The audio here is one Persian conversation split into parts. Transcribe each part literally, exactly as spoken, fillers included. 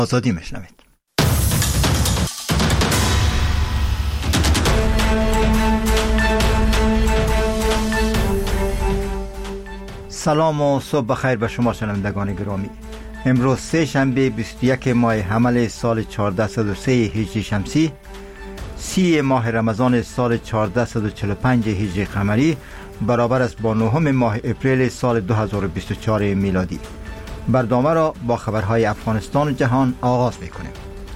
آزادی میشنوید. سلام و صبح بخیر به شما شنوندگان گرامی. امروز سه شنبه بیست و یک ماه حمل سال چهارده صد و سه هجری شمسی، سی ماه رمضان سال چهارده صد و چهل و پنج هجری قمری، برابر است با نهم ماه اپریل سال دو هزار و بیست و چهار میلادی. برنامه را با خبرهای افغانستان و جهان آغاز میکنیم.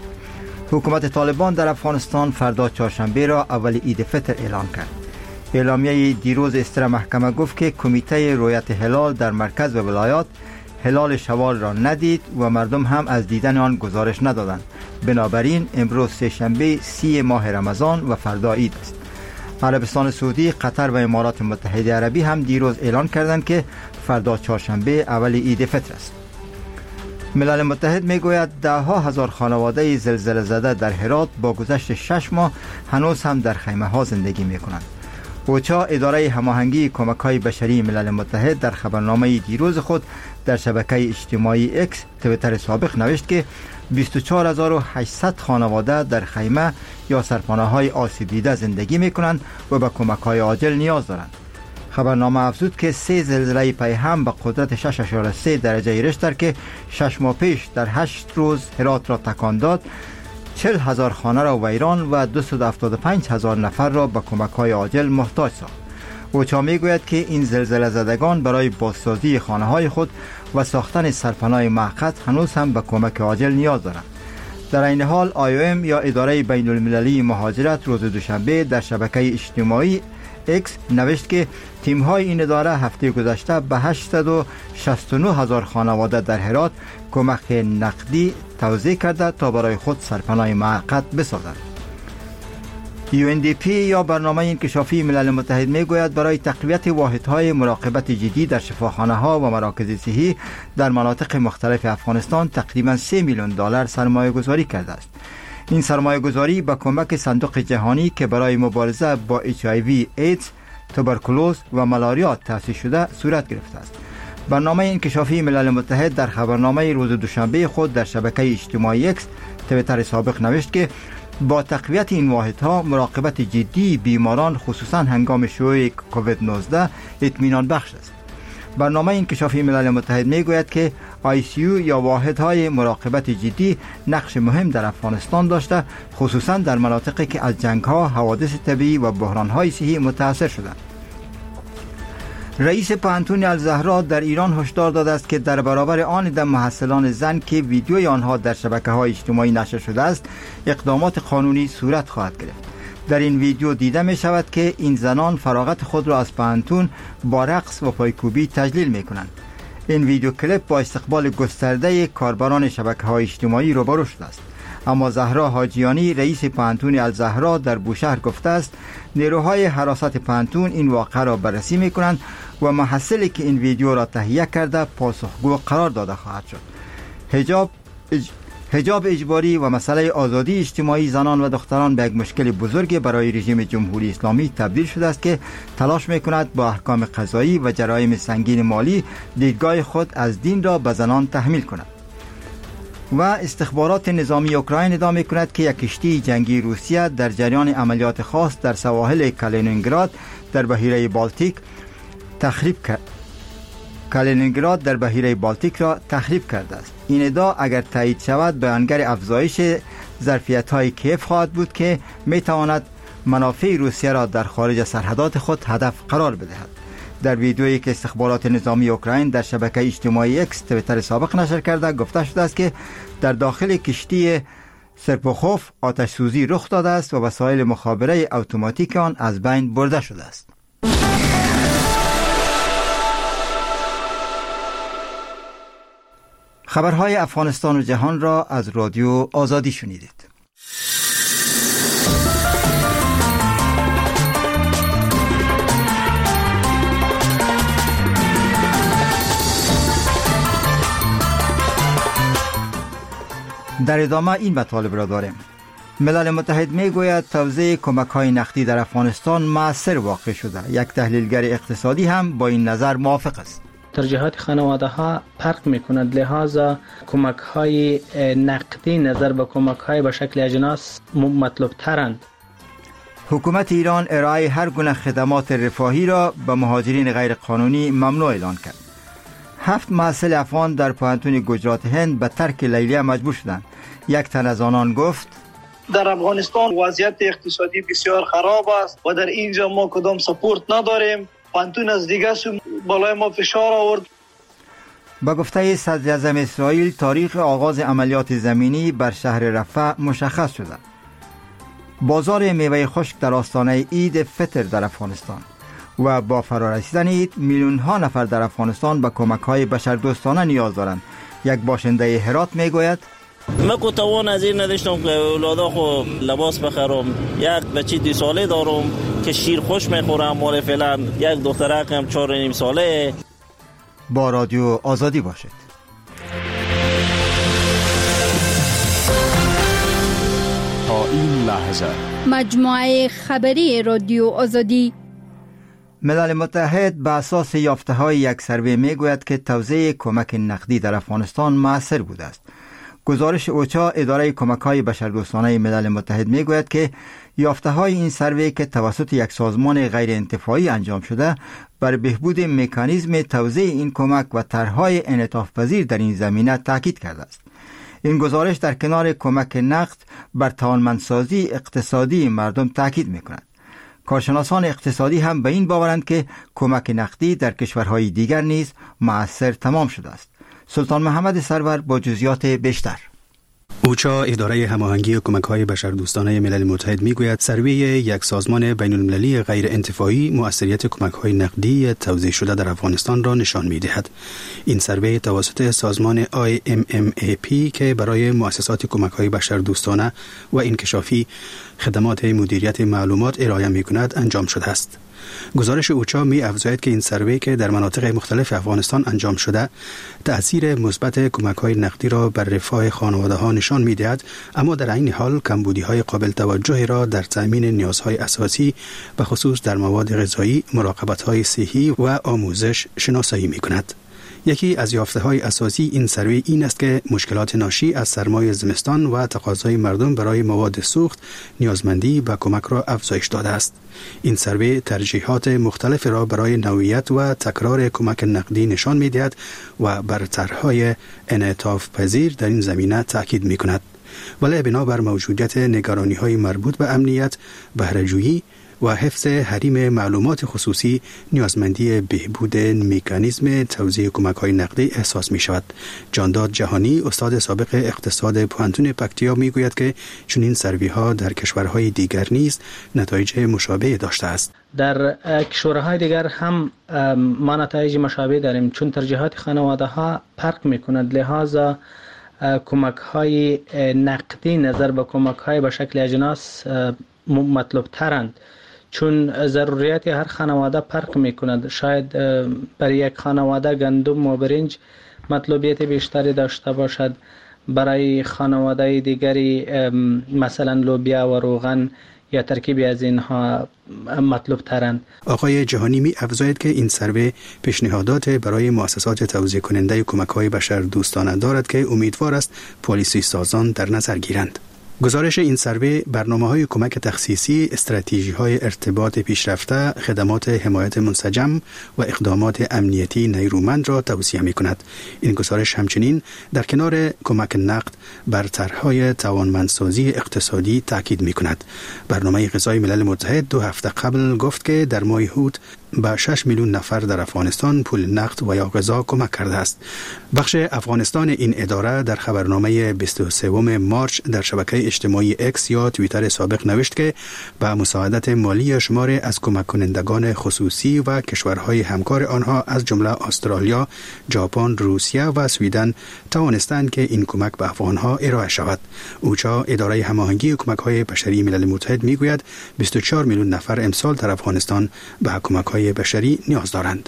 حکومت طالبان در افغانستان فردا چهارشنبه را اول عید فطر اعلان کرد. اعلامیه دیروز استر محکمه گفت که کمیته رؤیت هلال در مرکز و ولایات هلال شوال را ندید و مردم هم از دیدن آن گزارش ندادند. بنابراین امروز سه شنبه سی ماه رمضان و فردا عید است. عربستان سعودی، قطر و امارات متحده عربی هم دیروز اعلان کردند که فردا چهارشنبه اول عید فطر است. ملل متحد میگوید ده ها هزار خانواده زلزله زده در هرات با گذشت شش ماه هنوز هم در خیمه ها زندگی می کنند. اوچا، اداره هماهنگی کمک‌های بشری ملل متحد، در خبرنامه دیروز خود در شبکه اجتماعی اکس تویتر سابق نوشت که بیست و چهار هزار و هشتصد خانواده در خیمه یا سرپناه‌های آسیب دیده زندگی می‌کنند و به کمک‌های عاجل نیاز دارند. خبرنامه افزود که سه زلزله پیهم به قدرت شش اشاره سه درجه ریشتر که شش ماه پیش در هشت روز هرات را تکان داد، چهل هزار خانه را ویران و دویست و هفتاد و پنج هزار نفر را به کمک‌های عاجل محتاج ساخت. اوچا میگوید که این زلزله زدگان برای بازسازی خانه‌های خود و ساختن سرپناه موقت هنوز هم به کمک عاجل نیاز دارند. در این حال آی او ام یا اداره بین المللی مهاجرت روز دوشنبه در شبکه اجتماعی اکس نوشت که تیم‌های این اداره هفته گذشته به هشتصد و شصت و نه هزار خانواده در هرات کمک نقدی توزیع کرده تا برای خود سرپناه موقت بسازند. یو ان دی پی یا برنامه انکشافی ملل متحد میگوید برای تقویت واحدهای مراقبت جدی در شفاخانه‌ها و مراکز صحی در مناطق مختلف افغانستان تقریباً سه میلیون دلار سرمایه گذاری کرده است. این سرمایه گذاری با کمک صندوق جهانی که برای مبارزه با اچ آی وی، ایدز، توبرکولوز و ملاریا تأسیس شده صورت گرفته است. برنامه انکشافی ملل متحد در خبرنامه روز دوشنبه خود در شبکه اجتماعی اکس تویتر سابق نوشت که با تقویت این واحدها مراقبت جدی بیماران خصوصا هنگام شیوع کووید نوزده اطمینان بخش است. برنامه انکشافی ملل متحد میگوید که آی سی یو یا واحدهای مراقبت جدی نقش مهم در افغانستان داشته، خصوصا در مناطقی که از جنگ‌ها، حوادث طبیعی و بحران‌های صحی متاثر شدند. رئیس پانتون الزهرا در ایران هشدار داده است که در برابر آن دم محصلان زن که ویدیوی آنها در شبکه‌های اجتماعی نشر شده است، اقدامات قانونی صورت خواهد گرفت. در این ویدیو دیده می شود که این زنان فراغت خود را از پانتون با رقص و پایکوبی تجلیل می کنند. این ویدیو کلیپ با استقبال گسترده کاربران شبکه‌های اجتماعی روبرو شده است. اما زهرا حاجیانی، رئیس پانتون الزهرا، در بوشهر گفته است نیروهای حراست پانتون این واقعه را بررسی می کنند و محصلی که این ویدیو را تهیه کرده پاسخگو قرار داده خواهد شد. حجاب اج... حجاب اجباری و مسئله آزادی اجتماعی زنان و دختران به یک مشکل بزرگ برای رژیم جمهوری اسلامی تبدیل شده است که تلاش می‌کند با احکام قضایی و جرایم سنگین مالی دیدگاه خود از دین را به زنان تحمیل کند. و استخبارات نظامی اوکراین ادعا می‌کند که یک کشتی جنگی روسیه در جریان عملیات خاص در سواحل کالینینگراد در بحیره بالتیک تخریب کرد. کالینینگراد در بحیره بالتیک را تخریب کرده است. این ادعا اگر تایید شود بیانگر افزایش ظرفیت‌های کیف خواهد بود که می‌تواند منافع روسیه را در خارج سرحدات خود هدف قرار بدهد. در ویدیویی که استخبارات نظامی اوکراین در شبکه اجتماعی اکس تویتر سابق نشر کرده گفته شده است که در داخل کشتی سرپوخوف آتش سوزی رخ داده است و وسایل مخابره اتوماتیک آن از بین برده شده است. خبرهای افغانستان و جهان را از رادیو آزادی شنیدید. در ادامه این مطالب را داریم. ملل متحد میگوید توزیع کمک‌های نقدی در افغانستان مؤثر واقع شده. یک تحلیلگر اقتصادی هم با این نظر موافق است. ترجیحات خانواده ها فرق میکند، لحاظا کمک های نقدی نظر به کمک های به شکل اجناس مطلوب ترند. حکومت ایران ارائه هر گونه خدمات رفاهی را به مهاجرین غیر قانونی ممنوع اعلان کرد. هفت محصل افغان در پوهنتون گجرات هند به ترک لیلیه مجبور شدند. یک تن از آنان گفت در افغانستان وضعیت اقتصادی بسیار خراب است و در اینجا ما کدام سپورت نداریم. پوهنتون از دیگه بالای ما فشار آورد. با گفته صدر اعظم اسرائیل تاریخ آغاز عملیات زمینی بر شهر رفح مشخص شده. بازار میوه خشک در آستانه عید فطر در افغانستان و با فرارسیدن عید میلیون ها نفر در افغانستان به کمک های بشردوستانه نیاز دارند. یک باشنده هرات میگوید من کو توان از این نداشتم که اولادا خو لباس بخرم. یک بچه دو ساله دارم که شیر خوش میخورم، مال فعلا یک دخترک هم چهار و نیم ساله. با رادیو آزادی باشید. تا این لحظه مجموعه خبری رادیو آزادی. ملل متحد به اساس یافته های یک سروی می گوید که توزیع کمک نقدی در افغانستان مؤثر بوده است. گزارش اوچا اداره کمک های بشردوستانه ملل متحد می گوید که یافته های این سروی که توسط یک سازمان غیر انتفاعی انجام شده بر بهبود مکانیزم توزیع این کمک و طرح‌های انعطاف پذیر در این زمینه تاکید کرده است. این گزارش در کنار کمک نقد بر توانمندسازی اقتصادی مردم تاکید می‌کند. کارشناسان اقتصادی هم به این باورند که کمک نقدی در کشورهای دیگر نیز مؤثر تمام شده است. سلطان محمد سرور با جزئیات بیشتر. اوچا اداره هماهنگی کمک‌های بشردوستانه ملل متحد میگوید سروی یک سازمان بین‌المللی غیر انتفاعی مؤثریت کمک‌های نقدی توزیع شده در افغانستان را نشان می‌دهد. این سروی توسط سازمان آی ام ام ای پی که برای مؤسسات کمک‌های بشردوستانه و انکشافی خدمات مدیریت معلومات ارائه می‌کند انجام شده است. گزارش اوچا می افزاید که این سروی که در مناطق مختلف افغانستان انجام شده تأثیر مثبت کمک‌های نقدی را بر رفاه خانواده‌ها نشان می‌دهد، اما در عین حال کمبودی‌های قابل توجهی را در تأمین نیازهای اساسی به خصوص در مواد غذایی، مراقبت‌های صحی و آموزش شناسایی می‌کند. یکی از یافته‌های اساسی این سروی این است که مشکلات ناشی از سرمای زمستان و تقاضای مردم برای مواد سوخت نیازمندی به کمک را افزایش داده است. این سروی ترجیحات مختلف را برای نوعیت و تکرار کمک نقدی نشان می‌دهد و بر طرح‌های انعطاف پذیر در این زمینه تاکید می‌کند. ولی بنابر موجودیت نگرانی‌های مربوط به امنیت، بهره‌جویی و حفظ حریم معلومات خصوصی نیازمندی بهبود مکانیزم توزیع کمک‌های نقدی احساس می‌شود. جانداد جهانی استاد سابق اقتصاد پوهنتون پکتیا می‌گوید که چنین سروی‌ها در کشورهای دیگر نیز نتایج مشابه داشته است. در کشورهای دیگر هم ما نتایج مشابه داریم، چون ترجیحات خانواده‌ها فرق می‌کند، لحاظا کمک های نقدی نظر به کمک های به شکل اجناس مطلوب ترند، چون ضروریات هر خانواده فرق می کند. شاید برای یک خانواده گندم و برنج مطلوبیت بیشتری داشته باشد، برای خانواده دیگری مثلا لوبیا و روغن یا ترکیبی از اینها مطلوب ترند. آقای جهانی می افزاید که این سروی پیشنهادات برای مؤسسات توزیع کننده کمک‌های بشردوستانه دارد که امیدوار است پالیسی سازان در نظر گیرند. گزارش این سروی برنامه‌های کمک تخصیصی، استراتژی‌های ارتباط پیشرفته، خدمات حمایت منسجم و اقدامات امنیتی نیرومند را توصیه می‌کند. این گزارش همچنین در کنار کمک نقد بر طرح‌های توانمندسازی اقتصادی تاکید می‌کند. برنامه غذای ملل متحد دو هفته قبل گفت که در ماه هوت به شش میلیون نفر در افغانستان پول نقد و یا غذا کمک کرده است. بخش افغانستان این اداره در خبرنامه بیست و سوم مارچ در شبکه اجتماعی اکس یا توییتر سابق نوشت که به مساعدت مالی شماری از کمک کنندگان خصوصی و کشورهای همکار آنها از جمله استرالیا، ژاپن، روسیه و سوئدن توانستند که این کمک به افغانها ارائه شود. اوچا اداره هماهنگی کمک‌های بشری ملل متحد میگوید بیست و چهار میلیون نفر امسال در افغانستان به کمک‌های بشری نیاز دارند.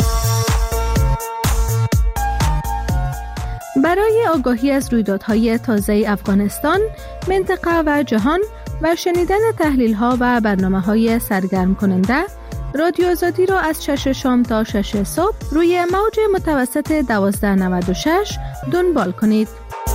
برای آگاهی از رویدادهای تازه افغانستان، منطقه و جهان و شنیدن تحلیل‌ها و برنامه‌های سرگرم کننده، رادیو آزادی را از شش شام تا شش صبح روی موج متوسط دوازده نود و شش دنبال کنید.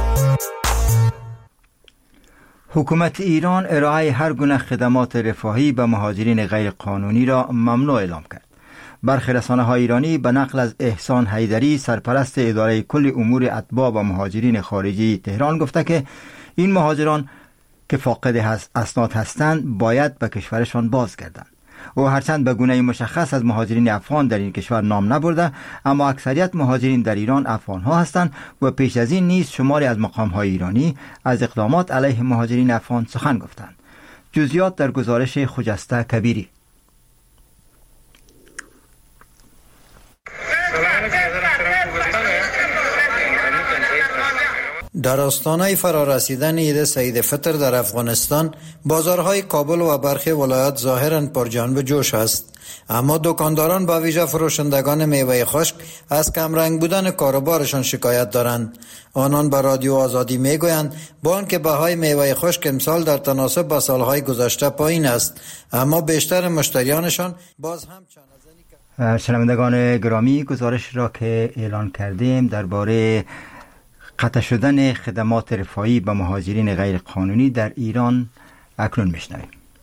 حکومت ایران ارائه هر گونه خدمات رفاهی به مهاجرین غیر قانونی را ممنوع اعلام کرد. برخی رسانه‌های ایرانی به نقل از احسان حیدری، سرپرست اداره کل امور اتباع و مهاجرین خارجی تهران گفته که این مهاجران که فاقد اسناد هستند باید به کشورشان بازگردند. او هرچند به گونه مشخص از مهاجرین افغان در این کشور نام نبرده، اما اکثریت مهاجرین در ایران افغان ها هستند و پیش از این نیز شماری از مقام های ایرانی از اقدامات علیه مهاجرین افغان سخن گفتند. جزئیات در گزارش خجسته کبیری. در آستانه فرارسیدن عید سعید فطر در افغانستان، بازارهای کابل و برخی ولایات ظاهراً پرجنب جوش است، اما دکانداران با ویژه فروشندگان میوه خشک از کمرنگ بودن کاروبارشان شکایت دارند. آنان به رادیو آزادی میگویند با آنکه بهای میوه خشک امسال در تناسب با سالهای گذشته پایین است، اما بیشتر مشتریانشان باز هم چند شنوندگان گرامی، گزارش را که اعلان کردیم درباره قطع شدن خدمات رفاهی به مهاجرین غیر قانونی در ایران اکنون میشنویم.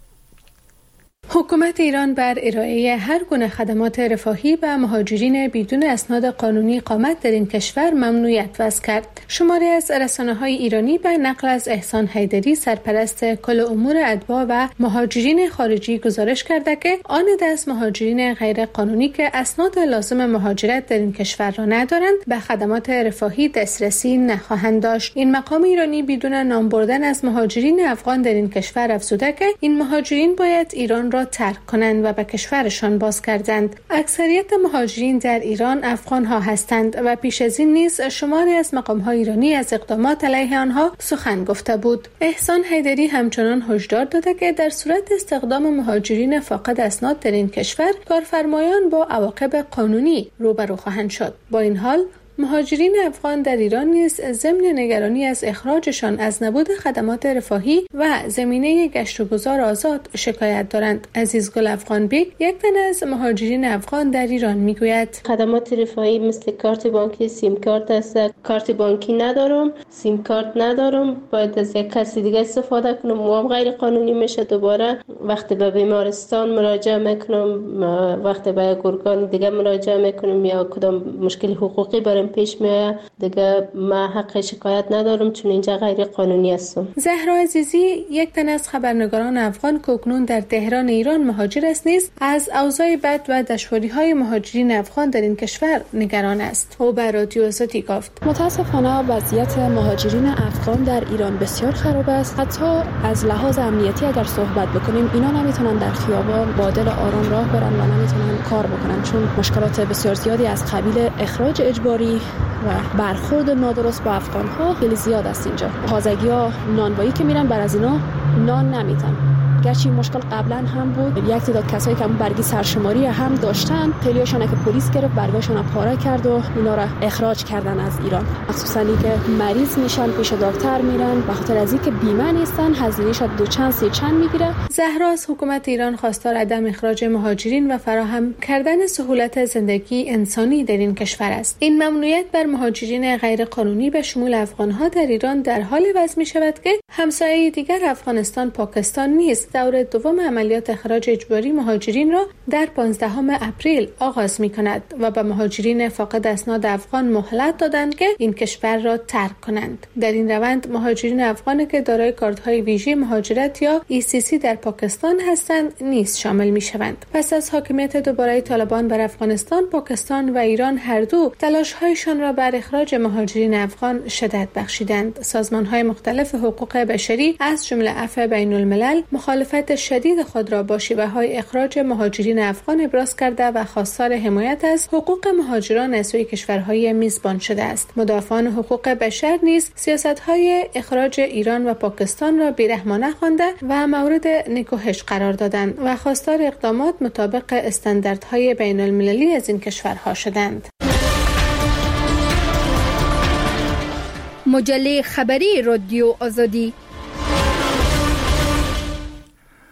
حکومت ایران بر ارائه هر گونه خدمات رفاهی به مهاجرین بدون اسناد قانونی اقامت در این کشور ممنوعیت وضع کرد. شماری از رسانه‌های ایرانی به نقل از احسان حیدری، سرپرست کل امور اتباع و مهاجرین خارجی گزارش کرده که آن دست مهاجرین غیر قانونی که اسناد لازم مهاجرت در این کشور را ندارند به خدمات رفاهی دسترسی نخواهند داشت. این مقام ایرانی بدون نام بردن از مهاجرین افغان در این کشور افزوده که این مهاجرین باید ایران را ترک کنند و به کشورشان بازگردند. اکثریت مهاجرین در ایران افغان ها هستند و پیش از این نیز شماری از مقام های ایرانی از اقدامات علیه آنها سخن گفته بود. احسان حیدری همچنان هشدار داده که در صورت استخدام مهاجرین فاقد اسناد در این کشور، کارفرمایان با عواقب قانونی روبرو خواهند شد. با این حال مهاجرین افغان در ایران نیز ضمن نگرانی از اخراجشان از نبود خدمات رفاهی و زمینه گشت و گذار آزاد شکایت دارند. عزیزگل افغان بیگ، یک تن از مهاجرین افغان در ایران، میگوید خدمات رفاهی مثل کارت بانکی، سیم کارت است. کارت بانکی ندارم، سیم کارت ندارم، باید از یک کسی دیگه استفاده کنم، موام غیر قانونی میشه. دوباره وقتی به بیمارستان مراجعه میکنم، وقتی به یک ارگان دیگه مراجعه میکنم یا کدام مشکل حقوقی برام پیش میاد، دیگه ما حق شکایت ندارم چون اینجا غیر قانونی هستم. زهرا عزیزی، یک تن از خبرنگاران افغان که اکنون در تهران ایران مهاجر است، نیز از اوضاع بد و دشواری‌های مهاجرین افغان در این کشور نگران است. او به رادیو آزادی گفت: متاسفانه وضعیت مهاجرین افغان در ایران بسیار خراب است. حتی از لحاظ امنیتی اگر صحبت بکنیم، اینا نمیتونن در خیابان با دل آرام راه برن و نمیتونن کار بکنن، چون مشکلات بسیار زیادی از قبیل اخراج اجباری و برخورد نادرست با افغان‌ها خیلی زیاد است. اینجا تازگی‌ها نانوایی که میرن بر از اینا نان نمیتن، گرچه این مشکل قبلا هم بود. یک تعداد کسایی که برگی سرشماری هم داشتن، خیلی‌هاشون که پلیس گرفت، برگاشون پاره کرد و اینا را اخراج کردن از ایران. مخصوصاً که مریض میشن پیش دکتر میرن، به خاطر از اینکه بیمه نیستن هزینه‌اش دو چند سه چند میگیره. زهرا از حکومت ایران خواستار عدم اخراج مهاجرین و فراهم کردن سهولت زندگی انسانی در این کشور است. این ممنوعیت بر مهاجرین غیر قانونی به شمول افغان‌ها در ایران در حال وضع می‌شود که همسایه دیگر افغانستان، پاکستان نیز دور دوم عملیات اخراج اجباری مهاجرین را در پانزدهم اپریل آغاز می‌کند و به مهاجرین فاقد اسناد افغان مهلت دادند که این کشور را ترک کنند. در این روند مهاجرین افغان که دارای کارت‌های ویژه مهاجرت یا ای سی سی در پاکستان هستند نیز شامل می‌شوند. پس از حاکمیت دوباره طالبان بر افغانستان، پاکستان و ایران هر دو تلاش‌هایشان را بر اخراج مهاجرین افغان شدت بخشیدند. سازمان‌های مختلف حقوق بشری از جمله عفو بین‌الملل مخالفت شدید خود را با شیوه‌های اخراج مهاجرین افغان ابراز کرده و خواستار حمایت از حقوق مهاجران از سوی کشورهای میزبان شده است. مدافعان حقوق بشر نیز سیاست‌های اخراج ایران و پاکستان را بیرحمانه خوانده و مورد نکوهش قرار دادند و خواستار اقدامات مطابق استانداردهای بین‌المللی از این کشورها شدند. مجله خبری رادیو آزادی.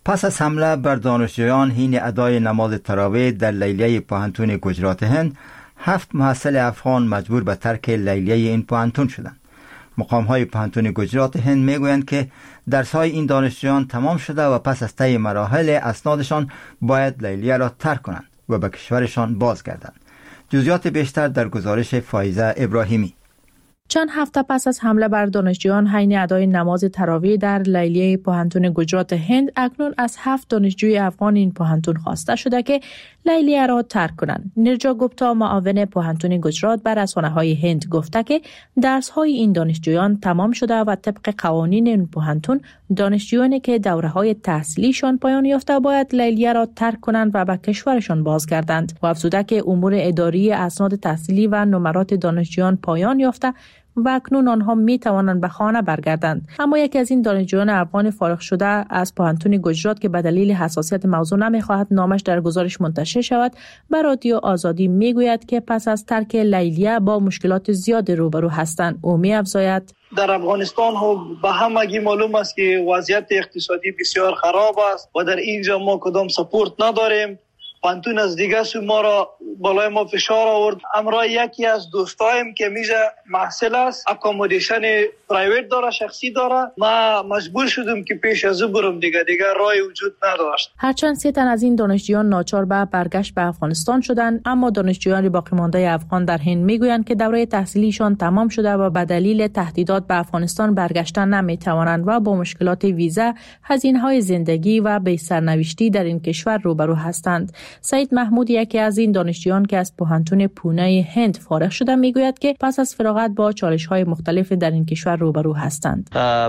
پس از حمله بر دانشجویان حین ادای نماز تراویح در لیلیه پوهنتون گجرات هند، هفت محصل افغان مجبور به ترک لیلیه این پوهنتون شدند. مقام‌های پوهنتون گجرات هند میگویند که درس‌های این دانشجویان تمام شده و پس از طی مراحل اسنادشان باید لیلیه را ترک کنند و به کشورشان بازگردند. جزئیات بیشتر در گزارش فایزه ابراهیمی. چند هفته پس از حمله بر دانشجویان حین ادای نماز تراویح در لیلیه پوهنتون گجرات هند، اکنون از هفت دانشجوی افغان این پوهنتون خواسته شده که لیلیه را ترک کنند. نیرجا گوپتا، معاون پوهنتون گجرات، بر رسانه‌های هند گفته که درس‌های این دانشجویان تمام شده و طبق قوانین این پوهنتون دانشجویانی که دوره‌های تحصیلیشان پایان یافته باید لیلیه را ترک کنند و به کشورشان بازگردند. و افزوده که امور اداری، اسناد تحصیلی و نمرات دانشجویان پایان یافته و اکنون آنها می توانند به خانه برگردند. اما یکی از این دانشجویان افغان فارغ شده از پوهنتون گجرات که به دلیل حساسیت موضوع نمی‌خواهد نامش در گزارش منتشر شود، به رادیو آزادی میگوید که پس از ترک لیلیه با مشکلات زیاد روبرو هستند. او می‌افزاید در افغانستان به همگی معلوم است که وضعیت اقتصادی بسیار خراب است و در اینجا ما کدام سپورت نداریم. پانتون از دیگه سو ما را بالای ما فشار آورد. امرا یکی از دوستایم که میجا محصل است، اکامودیشن پرایویت داره، شخصی داره، ما مجبور شدم که پیش از او برم، دیگه دیگه راهی وجود نداشت. هرچند سه تن از این دانشجویان ناچار به برگشت به افغانستان شدند، اما دانشجویان باقی مانده افغان در هند میگویند که دوره تحصیلیشان تمام شده و به دلیل تهدیدات به افغانستان برگشتن نمیتوانند و با مشکلات ویزا، هزینه‌های زندگی و بی سرنوشتی در این کشور روبرو هستند. سعید محمود، یکی از این دانشجویان که از پوهنتون پونه هند فارغ شده، میگوید که پس از فراغت با چالش‌های مختلف در این کشور روبرو هستند.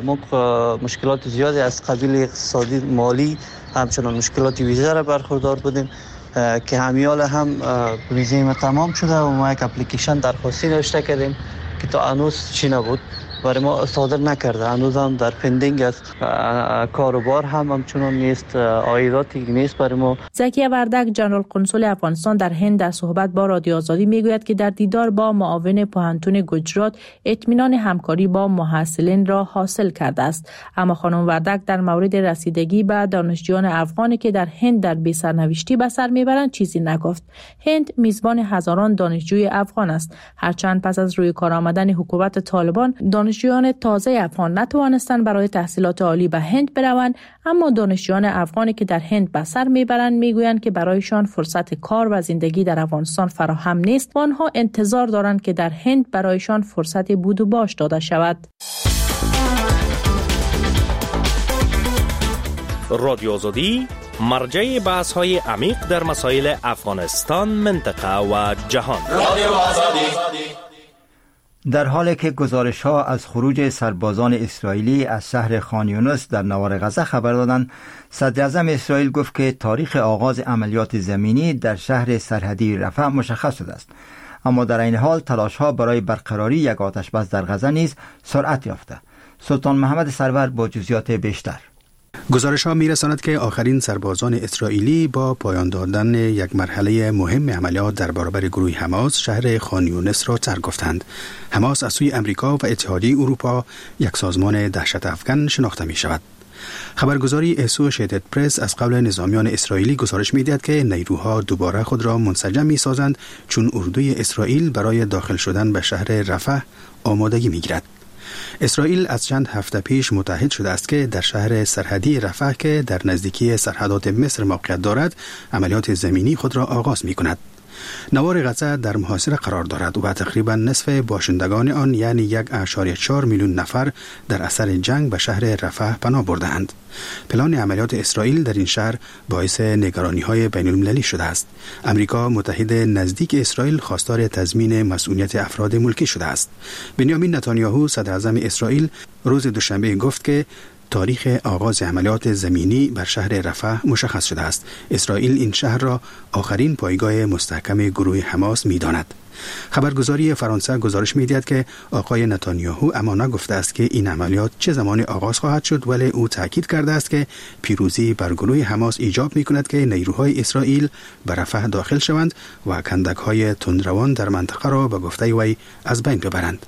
ما مشکلات زیادی از قبیل اقتصادی، مالی، همچنان مشکلات ویزا را برخوردار بودیم که همیال هم ویزای ما تمام شده و ما یک اپلیکیشن درخواستی نوشته کردیم که تا هنوز چی نبود، برای ما صادر نکرده. هنوز هم در پندینگ است. کاروبار هم همچنان نیست، عایداتی نیست برای ما. زکیه وردک، جنرال قنسول افغانستان در هند، در صحبت با رادیو آزادی میگوید که در دیدار با معاون پوهنتون گجرات اطمینان همکاری با محصلین را حاصل کرده است. اما خانم وردک در مورد رسیدگی به دانشجویان افغانی که در هند در بی سرنوشتی به سر میبرند چیزی نگفت. هند میزبان هزاران دانشجوی افغان است. هرچند پس از روی کار آمدن حکومت طالبان دانشجویان تازه افغان نتوانستند برای تحصیلات عالی به هند بروند، اما دانشجویان افغانی که در هند به سر میبرند میگویند که برایشان فرصت کار و زندگی در افغانستان فراهم نیست و آنها انتظار دارند که در هند برایشان فرصت بود و باش داده شود. رادیو آزادی، مرجع بحث های عمیق در مسائل افغانستان، منطقه و جهان. رادیو آزادی. در حالی که گزارش ها از خروج سربازان اسرائیلی از شهر خان یونس در نوار غزه خبر دادند، صدر اعظم اسرائیل گفت که تاریخ آغاز عملیات زمینی در شهر سرحدی رفح مشخص شده است، اما در این حال تلاش ها برای برقراری یک آتش بس در غزه نیز سرعت یافته. سلطان محمد سرور با جزئیات بیشتر. گزارش ها می رساند که آخرین سربازان اسرائیلی با پایان دادن یک مرحله مهم عملیات در برابر گروه حماس شهر خان یونس را ترک گفتند. حماس از سوی امریکا و اتحادیه اروپا یک سازمان دهشت افکن شناخته می شود. خبرگزاری اسوشیتد پرس از قبل نظامیان اسرائیلی گزارش می دهد که نیروها دوباره خود را منسجم می سازند چون اردوی اسرائیل برای داخل شدن به شهر رفح آمادگی می گیرد. اسرائیل از چند هفته پیش متحد شده است که در شهر سرحدی رفح که در نزدیکی سرحدات مصر موقعیت دارد عملیات زمینی خود را آغاز می کند. نوار غزه در محاصره قرار دارد و تقریبا نصف باشندگان آن یعنی یک و چهار میلیون نفر در اثر جنگ به شهر رفح پناه برده‌اند. پلان عملیات اسرائیل در این شهر باعث نگرانی‌های بین‌المللی شده است. امریکا متحد نزدیک اسرائیل خواستار تضمین مسئولیت افراد ملکی شده است. بنیامین نتانیاهو صدر اعظم اسرائیل روز دوشنبه گفت که تاریخ آغاز عملیات زمینی بر شهر رفح مشخص شده است. اسرائیل این شهر را آخرین پایگاه مستحکم گروه حماس می‌داند. خبرگزاری فرانسه گزارش می‌دهد که آقای نتانیاهو اما نگفته است که این عملیات چه زمان آغاز خواهد شد، ولی او تاکید کرده است که پیروزی بر گروه حماس ایجاب می‌کند که نیروهای اسرائیل به رفح داخل شوند و کندک‌های تندروان در منطقه را به گفته وی از بین ببرند.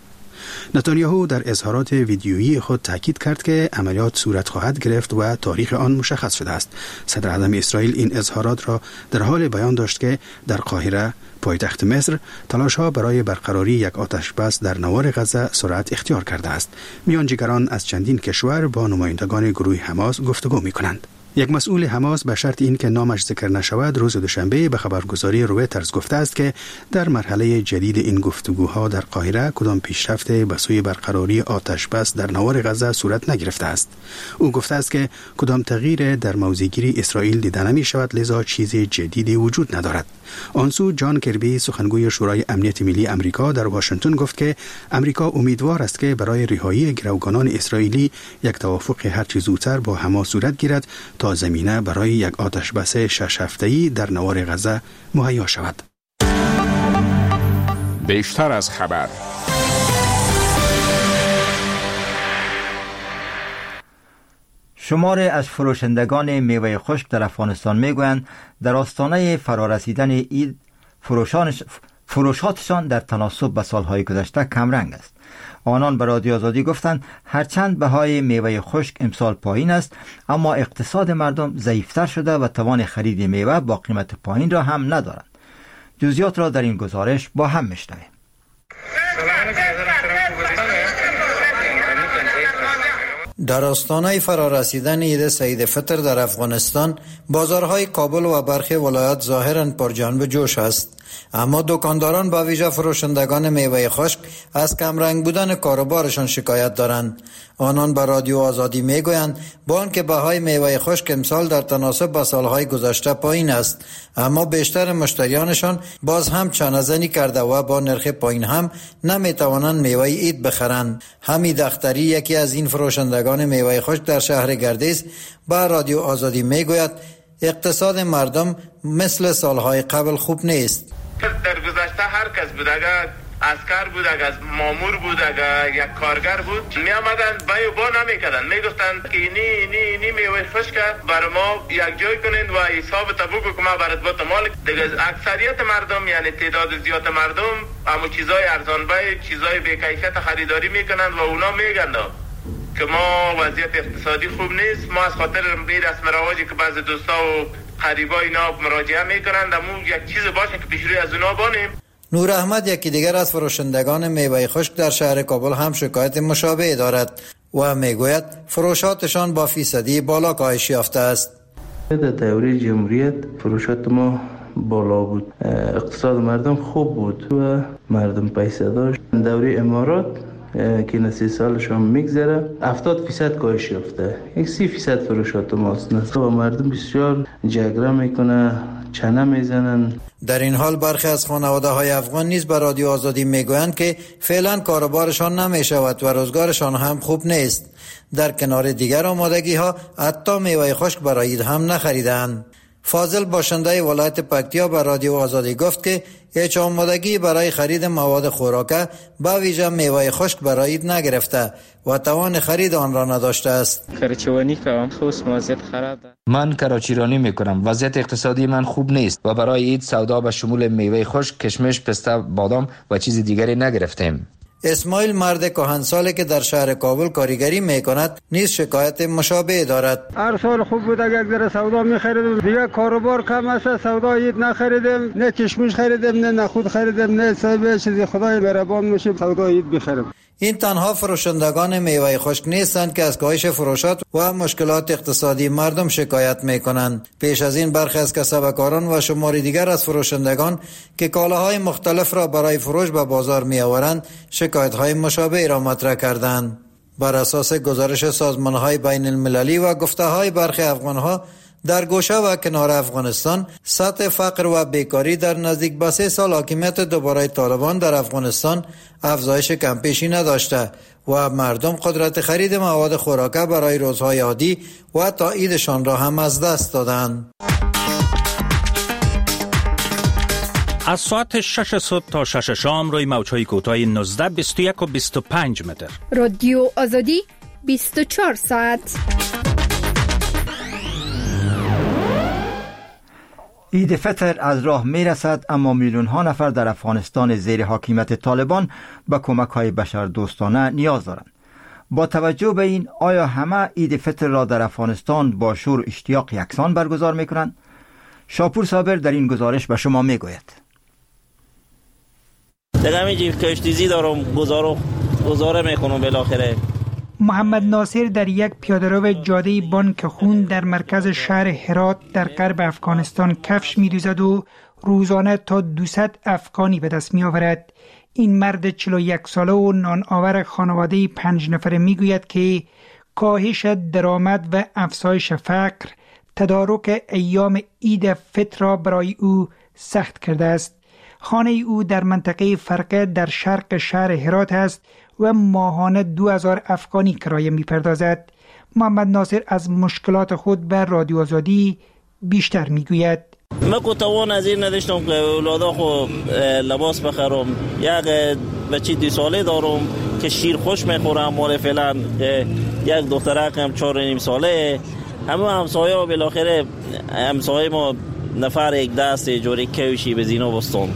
نتانیاهو در اظهارات ویدیویی خود تاکید کرد که عملیات صورت خواهد گرفت و تاریخ آن مشخص شده است. صدر اعظم اسرائیل این اظهارات را در حال بیان داشت که در قاهره پایتخت مصر تلاش‌ها برای برقراری یک آتش بس در نوار غزه سرعت اختیار کرده است. میانجیگران از چندین کشور با نمایندگان گروه حماس گفتگو می‌کنند. یک مسئول حماس به شرط این که نامش ذکر نشود روز دوشنبه به خبرگزاری رویترز گفته است که در مرحله جدید این گفتگوها در قاهره کدام پیشرفت به سوی برقراری آتش بس در نوار غزه صورت نگرفته است. او گفته است که کدام تغییر در موضع‌گیری اسرائیل دیده نمی شود، لذا چیز جدیدی وجود ندارد. آنسو جان کربی سخنگوی شورای امنیت ملی امریکا در واشنگتن گفت که امریکا امیدوار است که برای رهایی گروگانان اسرائیلی یک توافق هرچه زودتر با حماس صورت گیرد تا زمینه برای یک آتش بس شش هفته‌ای در نوار غزه مهیا شود. بیشتر از خبر. شماری از فروشندگان میوه خشک در افغانستان میگویند در آستانه فرارسیدن عید فروشاتشان در تناسب به سالهای گذشته کمرنگ است. آنان به رادیو آزادی گفتند هرچند بهای میوه خشک امسال پایین است، اما اقتصاد مردم ضعیفتر شده و توان خرید میوه با قیمت پایین را هم ندارند. جزئیات را در این گزارش با هم میشنویم. در آستانه فرارسیدن عید سعید فطر در افغانستان بازارهای کابل و برخی ولایات ظاهراً پرجنب و جوش است، اما دکانداران با ویژه فروشندگان میوه خشک از کمرنگ بودن کاروبارشان شکایت دارند. آنان به رادیو آزادی میگویند با آنکه بهای میوه خشک امسال در تناسب با سالهای گذشته پایین است، اما بیشتر مشتریانشان باز هم چانه‌زنی کرده و با نرخ پایین هم نمیتوانند میوه عید بخرند. حمید اختری یکی از این فروشندگان میوه خشک در شهر گردیز با رادیو آزادی میگوید اقتصاد مردم مثل سالهای قبل خوب نیست. در گذشته هر کس بود، اگر عسکر بود، اگر مامور بود، اگر یک کارگر بود، می آمدن بای و با نمی کردن، می گفتند که اینی اینی اینی میوه خشک برای ما یک جای کنین و حساب تبوک که ما برات بات مال. دیگه اکثریت مردم یعنی تعداد زیاد مردم اما چیزای ارزان بای چیزای بی کیفیت خریداری میکنن و اونا میگن که ما وضعیت اقتصادی خوب نیست. ما از خاطر این رسم رواجی که بعضی دوستا و قریبا اینا مراجعه میکنند اما یک چیز باشه که پیشروی از اونا بانیم. نور احمد یکی دیگر از فروشندگان میوه خشک در شهر کابل هم شکایت مشابه دارد و میگوید فروشاتشان با فیصدی بالا کاهش یافته است. در دوره جمهوریت فروشات ما بالا بود، اقتصاد مردم خوب بود و مردم پیسه داشت. دوره امارات که نسی سالشان میگذره هفتاد فیصد کاهش یافته، یک سی فیصد فروشات ماست و مردم بسیار جگره میکنه، چنه میزنن. در این حال برخی از خانواده های افغان نیز به رادیو آزادی میگویند که فعلا کاروبارشان نمیشود و روزگارشان هم خوب نیست. در کنار دیگر آمادگی ها حتی میوه خشک برای عید هم نخریدند. فاضل باشنده ولایت پکتیا به رادیو آزادی گفت که هیچ آمادگی برای خرید مواد خوراکه با ویژه میوه خشک برای عید نگرفته و توان خرید آن را نداشته است. کراچیرانی کنم، خصوص وضعیت خراب. من کراچیرانی میکنم، وضعیت اقتصادی من خوب نیست و برای عید سودا به شمول میوه خشک، کشمش، پسته، بادام و چیز دیگری نگرفتیم. اسماعیل مرد کهنسالی که در شهر کابل کارگری میکند نیز شکایت مشابه دارد. هر سال خوب بود، اگر در سودا میخریدم، دیگه کاروبار کم است، سودا عید نخریدم، نه کشمش خریدم، نه نخود خریدم، نه سبه چیزی. خدای مهربان میشه سودا عید بخرم. این تنها فروشندگان میوه خشک نیستند که از کاهش فروشات و مشکلات اقتصادی مردم شکایت میکنند. پیش از این برخی از کسبکاران و شماری دیگر از فروشندگان که کالاهای مختلف را برای فروش به بازار میآورند شکایت‌های مشابه را مطرح کردند. بر اساس گزارش سازمان‌های بین المللی و گفته‌های برخی افغان‌ها در گوشه و کنار افغانستان سطح فقر و بیکاری در نزدیک به سه سال حاکمیت دوباره طالبان در افغانستان افزایش کمپیشی نداشته و مردم قدرت خرید مواد خوراکه برای روزهای عادی و تا عیدشان را هم از دست دادند. از ساعت شش صبح تا شش شام روی موج‌های کوتاه نوزده، بیست و یک و بیست و پنج متر. رادیو آزادی بیست و چهار ساعت. عید فطر از راه می رسد، اما میلیون ها نفر در افغانستان زیر حاکمیت طالبان به کمک های بشر دوستانه نیاز دارند. با توجه به این، آیا همه عید فطر را در افغانستان با شور اشتیاق یکسان برگزار می کنند؟ شاپور صابر در این گزارش به شما می گوید. دیگه همیجی کشتیزی دارم، گزارو گزاره میکنم بالاخره. محمد ناصر در یک پیاده‌رو جاده بانک خون در مرکز شهر هرات در غرب افغانستان کفش می‌دوزد و روزانه تا دویست افغانی به دست می‌آورد. این مرد چهل و یک ساله و نان آور خانواده پنج نفره میگوید که کاهش درآمد و افزایش فقر تدارک ایام عید فطر را برای او سخت کرده است. خانه او در منطقه فرقه در شرق شهر هرات است و ماهانه دو هزار افغانی کرایه میپردازد. محمد ناصر از مشکلات خود به رادیو آزادی بیشتر میگوید. من که توان از این نداشتم که اولادا خو لباس بخرم. یک بچه دو ساله دارم که شیر خوش میخورم، مال فعلا یک دخترک هم چهار نیم ساله. همه همسایه ها بالاخره همسایه ما نفر یک دست جوری کوشی به زینا بستم.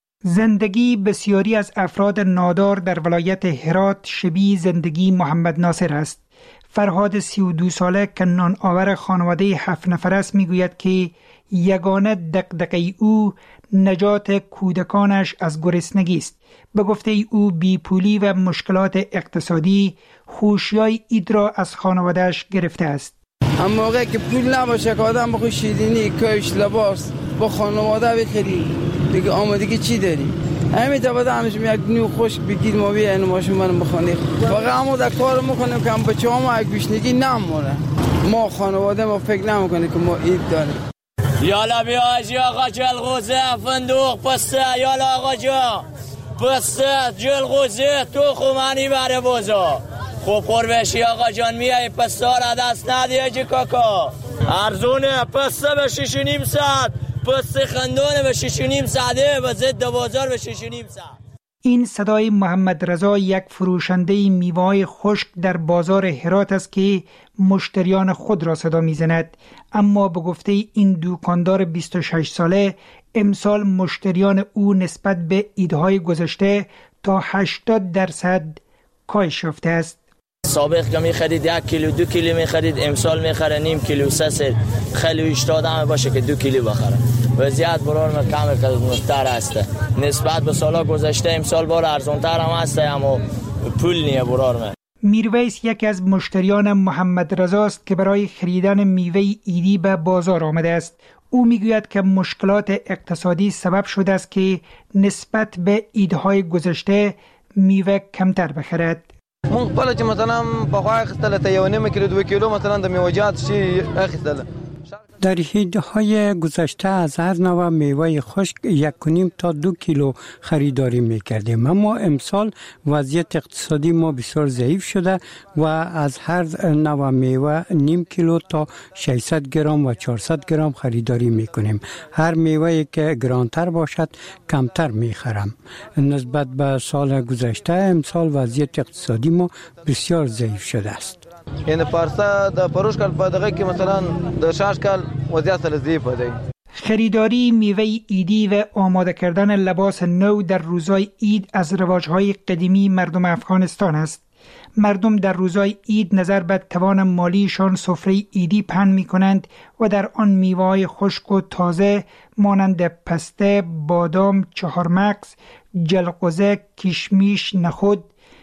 زندگی بسیاری از افراد نادار در ولایت هرات شبیه زندگی محمد ناصر است. فرهاد سی و دو ساله که نان آور خانواده هفت نفر است میگوید که یگانه دغدغه او نجات کودکانش از گرسنگی است. به گفته او بیپولی و مشکلات اقتصادی خوشیای عید را از خانوادهش گرفته است. اما موقعی که پول نباشه که آدم بخواه شیرینی، کاش، لباس با خانواده بخری، دیگه آمادگی چی داری؟ همین تا همشون یک نیو خشک بگیر ما بیا اینو ماشون منو بخونی. واقعا همون در کار میکنیم که هم بچه ها ما یک گوشنگی نمونه. ما خانواده ما فکر نمیکنیم که ما عید داریم. یالا بیا آجی آقا جلغوزه فندوق پسته، یالا آقا جا پسته جلغوزه تو خومانی بره بوزا. خوب خور بشی آقا جان، میای پسته را دست ندی جی کاکا. ارزونه پسته به شش و نیم ساعت، پسته خندونه به شش و نیم ساعته و ضد بازار به شش و نیم ساعت. این صدای محمد رضا یک فروشنده میوه‌های خشک در بازار هرات است که مشتریان خود را صدا میزند. اما به گفته این دکاندار بیست و شش ساله، امسال مشتریان او نسبت به عیدهای گذشته تا هشتاد درصد کاهش یافته است. سابق که می‌خرید یک کیلو دو کیلو می‌خرید، امسال می‌خره نیم کیلو سه سه خیلی اشتاد هم باشه که دو کیلو بخره. وضعیت برار ما کم کمتر است نسبت به سالا گذشته. امسال بار ارزان‌تر هم است اما پول نیه برار ما. میرویس یکی از مشتریان محمد رضا است که برای خریدن میوه عیدی به بازار آمده است. او میگوید که مشکلات اقتصادی سبب شده است که نسبت به عیدهای گذشته میوه کمتر بخرد. من قبل که مثلا بخواه اخستله تا یو نیم کیلو دو کیلو مثلا در میوجات چی اخستله. در عیدهای گذشته از هر نوع میوه خشک یک و نیم تا دو کیلو خریداری میکردیم، اما امسال وضعیت اقتصادی ما بسیار ضعیف شده و از هر نوع میوه نیم کیلو تا ششصد گرم و چهارصد گرم خریداری میکنیم. هر میوه که گرانتر باشد کمتر میخرم. نسبت به سال گذشته امسال وضعیت اقتصادی ما بسیار ضعیف شده است. این پارسا د پروش کال پدغه که مثلا د شش کال وضعیت ضعیف دی. خریداری میوه عیدی و آماده کردن لباس نو در روزهای عید از رواجهای قدیمی مردم افغانستان است. مردم در روزهای عید نظر به توان مالیشان سفره عیدی پهن می کنند و در آن میوه‌های خشک و تازه مانند پسته، بادام، چهارمغز، جلغوزه، کشمیش، نخود،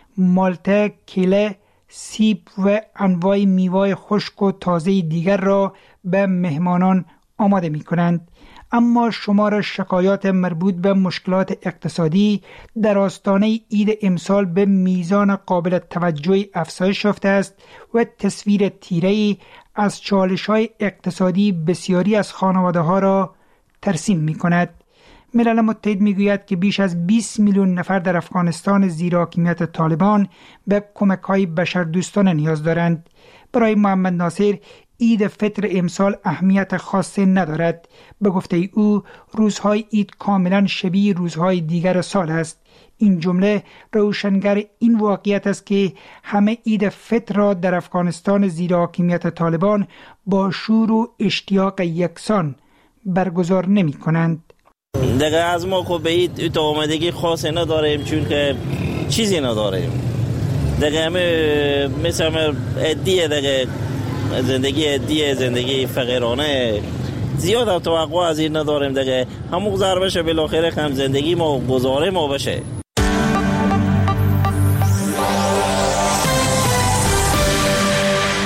مالته، کیله، سیب و انواع میوه خشک و تازه دیگر را به مهمانان آماده می کنند. اما شمار شکایات مربوط به مشکلات اقتصادی در آستانه عید امسال به میزان قابل توجه افزایش یافته است و تصویر تیره‌ای از چالش‌های اقتصادی بسیاری از خانواده‌ها را ترسیم می کند. ملل متحد میگوید که بیش از بیست میلیون نفر در افغانستان زیر حاکمیت طالبان به کمک‌های بشردوستانه نیاز دارند. برای محمد ناصر عید فطر امسال اهمیت خاصی ندارد. به گفته او روزهای عید کاملا شبیه روزهای دیگر سال است. این جمله روشنگر این واقعیت است که همه عید فطر را در افغانستان زیر حاکمیت طالبان با شور و اشتیاق یکسان برگزار نمی کنند. دیگه از ما خب به این آمادگی خاصی نداریم، چون که چیزی نداریم دیگه. همه مثل همه عدیه دیگه، زندگی عدیه، زندگی فقیرانه، زیاد توقع از این نداریم دیگه. همون گذار بشه بالاخره هم زندگی ما گذاره ما بشه.